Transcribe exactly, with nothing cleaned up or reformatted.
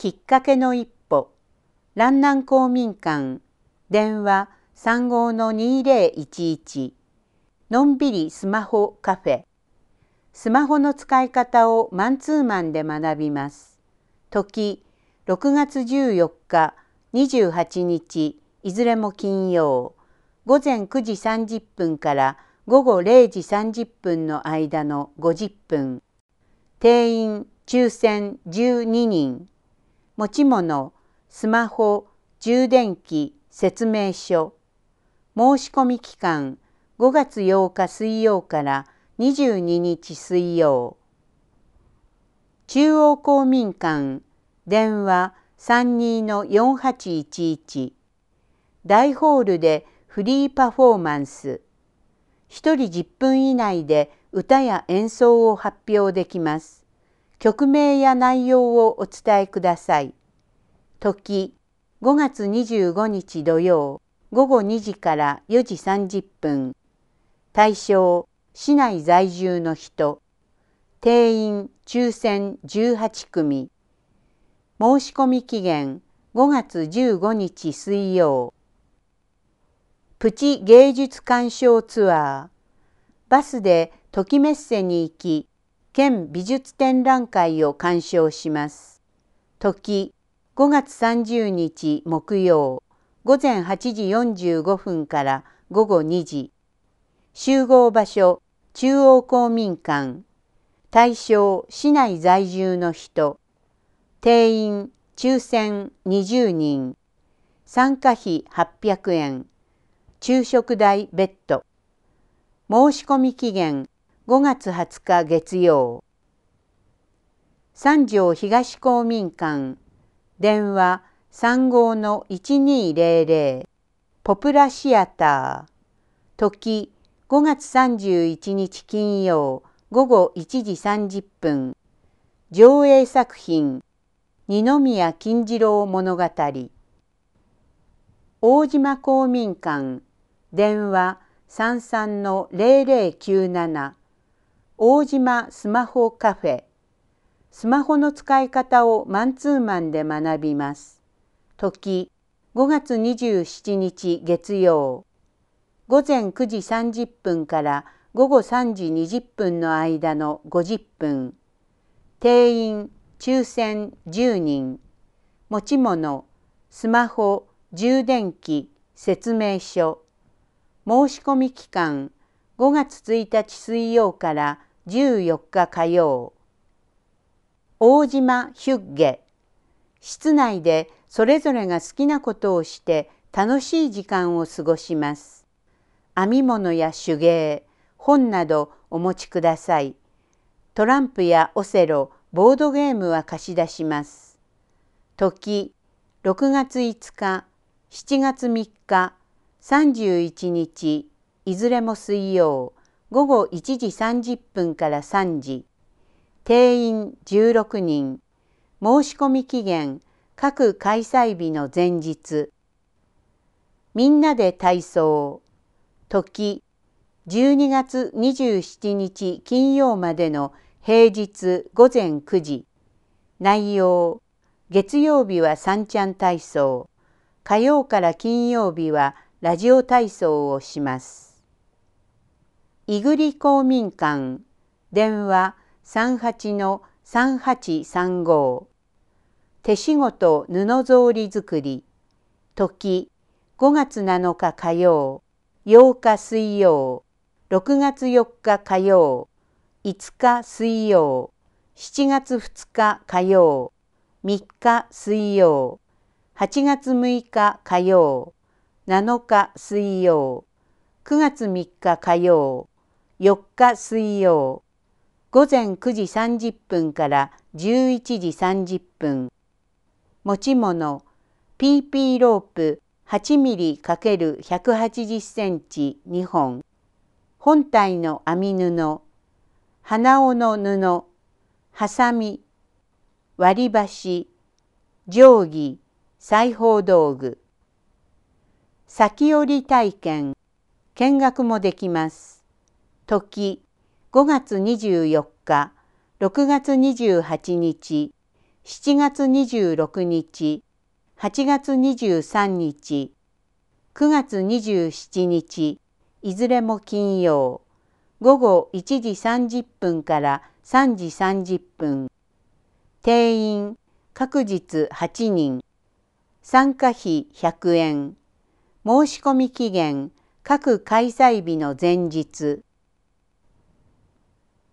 きっかけの一歩、蘭南公民館、電話 さんごー にーぜろいちいち、のんびりスマホカフェ。スマホの使い方をマンツーマンで学びます。時、ろくがつじゅうよっか、にじゅうはちにち、いずれも金曜、ごぜんくじさんじゅっぷんからごごれいじさんじゅっぷんの間のごじゅっぷん。定員抽選じゅうににん。持ち物、スマホ、充電器、説明書。申し込み期間、ごがつようか水曜からにじゅうににち水曜。中央公民館、電話 さんにーのよんはちいちいち。大ホールでフリーパフォーマンス。ひとりじゅっぷん以内で歌や演奏を発表できます。曲名や内容をお伝えください。時、ごがつにじゅうごにち土曜、ごごにじからよじさんじゅっぷん。対象、市内在住の人。定員、抽選じゅうはちくみ。申し込み期限、ごがつじゅうごにち水曜。プチ芸術鑑賞ツアー。バスでトキメッセに行き、県美術展覧会を鑑賞します。時、ごがつさんじゅうにち木曜、ごぜんはちじよんじゅうごふんからごごにじ。集合場所、中央公民館。対象、市内在住の人。定員、抽選にじゅうにん。参加費はっぴゃくえん。昼食代別途。申し込み期限、ごがつはつか月曜。三条東公民館、電話 さんごーのいちにーぜろぜろ、ポプラシアター。時、ごがつさんじゅういちにち金曜、ごごいちじさんじゅっぷん。上映作品、二宮金次郎物語。大島公民館、電話さんさんのぜろぜろきゅうなな。大島スマホカフェ。スマホの使い方をマンツーマンで学びます。時、ごがつにじゅうしちにち月曜。ごぜんくじさんじゅっぷんからごごさんじにじゅっぷんの間のごじゅっぷん。定員、抽選じゅうにん。持ち物、スマホ、充電器、説明書。申し込み期間、ごがつついたち水曜からじゅうよっか火曜。大島ヒュッゲ。室内でそれぞれが好きなことをして楽しい時間を過ごします。編み物や手芸、本などお持ちください。トランプやオセロ、ボードゲームは貸し出します。時、ろくがついつか、しちがつみっか、さんじゅういちにち、いずれも水曜、ごごいちじさんじゅっぷんからさんじ。定員じゅうろくにん。申し込み期限、各開催日の前日。みんなで体操。時、じゅうにがつにじゅうしちにち金曜までの平日ごぜんくじ。内容、月曜日はさんちゃん体操。火曜から金曜日はラジオ体操をします。いぐり公民館、電話さんはちのさんはちさんご。手仕事布草履作り。時、ごがつなのか火曜、ようか水曜、ろくがつよっか火曜、いつか水曜、しちがつふつか火曜、みっか水曜、はちがつむいか火曜、なのか水曜、くがつみっか火曜、よっか水曜、ごぜんくじさんじゅっぷんからじゅういちじさんじゅっぷん。持ち物、ピーピー ロープ はちミリ×ひゃくはちじゅっセンチにほん。本体の編み布、鼻緒の布、はさみ、割り箸、定規、裁縫道具。先折り体験、見学もできます。時、ごがつにじゅうよっか、ろくがつにじゅうはちにち、 しちがつにじゅうろくにち、はちがつにじゅうさんにち、くがつにじゅうしちにち、いずれも金曜、ごごいちじさんじゅっぷんからさんじさんじゅっぷん。定員、各日はちにん。参加費ひゃくえん。申し込み期限、各開催日の前日。